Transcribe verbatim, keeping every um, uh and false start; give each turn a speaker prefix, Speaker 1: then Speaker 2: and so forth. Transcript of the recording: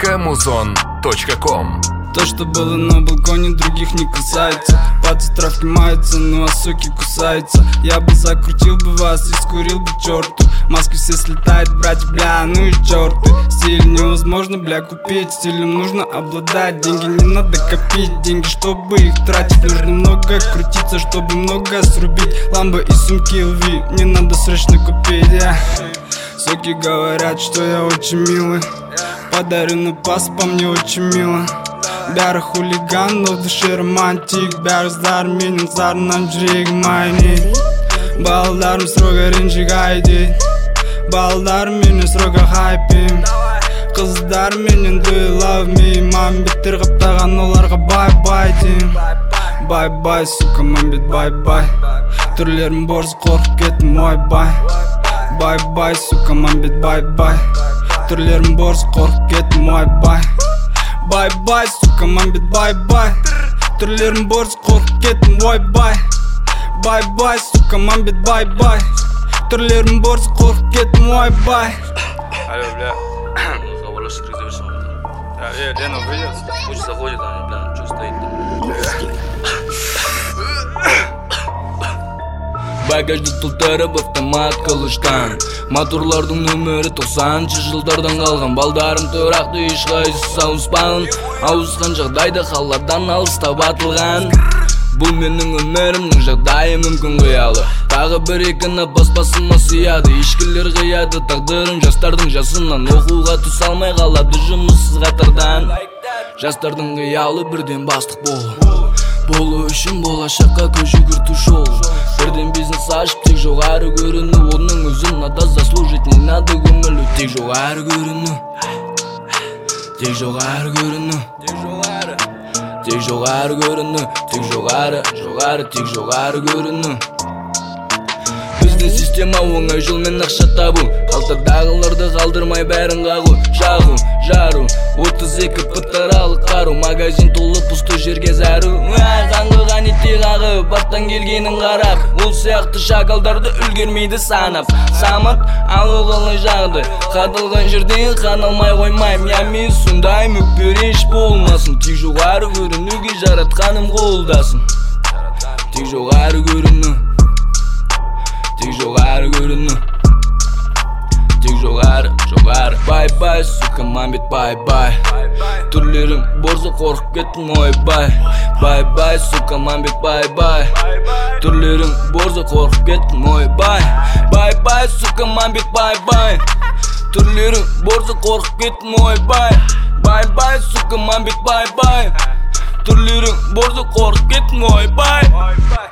Speaker 1: точка музон точка ком.
Speaker 2: То, что было на балконе, других не касается. Пацы травки маются, ну а суки кусаются. Я бы закрутил бы вас и скурил бы черту. Маски все слетают, братья, бля, ну и черты. Стиль невозможно, бля, купить. Стилем нужно обладать. Деньги не надо копить, деньги, чтобы их тратить. Нужно много крутиться, чтобы много срубить. Ламбо и сумки эл ви не надо срочно купить, yeah. Суки говорят, что я очень милый. Подарю на пас, по мне очень мило. Бәрі хулиган, но в душе романтик. Бәрі зар менен зарынан жүрегім айнейді. Балдарым строго ренжігай дейді. Балдарым менен строго хайпим. Қыздар менен do you love me. Мамбеттер қаптаған оларға бай-бай дейм. Бай-бай, сука, мамбет бай-бай. Түрлерім борыз қорқып кеттім, ой-бай. Бай-бай, сука, мамбет бай-бай. Түрлерім борыз қорқып кеттім, ой-бай. Бай-бай, сука, мамбет бай-бай. Түрлерім борыз қорқып кеттім, ой-бай. Бай-бай, сука, мамбет бай-бай. Түрлерім борыз қорқып кеттім, ой-бай.
Speaker 3: Алло, бля. Завалишь резервation. Э, Лена, выйдет? Пусть заходит, а бля, что стоит там?
Speaker 4: Багажды толтырып автомат қылыштан. Моторлардың нөмірі тоқсаныншы жылдардан қалған. Балдарым тұрақты ешқайсысы ауыспаған. Ауысқан жағдайда қаладан алыстап атылған. Бұл менің өмірімнің жағдайы мүмкін қиялы. Тағы бір екіні баспасыма сияды. Ешкілер қияды тағдырым жастардың жасынан. Оқуға түс алмай қалады жұмыссыз қатардан. Жастардың қиялы бірден бастық болу. Болу үшін болашаққа көз жүгірту жол. Бірден бизнес ашып тек жоғары көріну. Оның өзін надо заслужить, не надо көңілі. Тек жоғары көріну. Тек жоғары көріну. Тек жоғары көріну. Тек жоғары, жоғары, тек жоғары көріну. Біздің система оңай жолмен ақша табу. Қалтадағыларды қалдырмай бәрін қағу. Жағу, жару, отыз екі пытаралы қару. Магазин толы пусты жерге зәру. Қаңғыған итте қағы, бартан келгенін қарап. Ол сияқты шакалдарды үлгермейді санап. Самат, ал оғылы жағды. Қадылған жерден қаналмай қоймайм. Ями сондай мүкбереш болмасын. Тек жоғары көрінуге жаратқаным қолдасын. Тек жоғары көріну. Тек жоғары көріну. Тек жоғары, жоғары. Бай-бай, сука, мамбет бай-бай. Түрлерім борзы қорқып кеттім, ой-бай. Бай-бай, сука, мамбет бай-бай. Түрлерім борзы қорқып кеттім, ой-бай. Бай-бай, сука, мамбет бай-бай. Түрлерім борзы қорқып кеттім, ой-бай. Бай-бай, сука, мамбет бай-бай. Түрлерім борзы қорқып кеттім, ой-бай.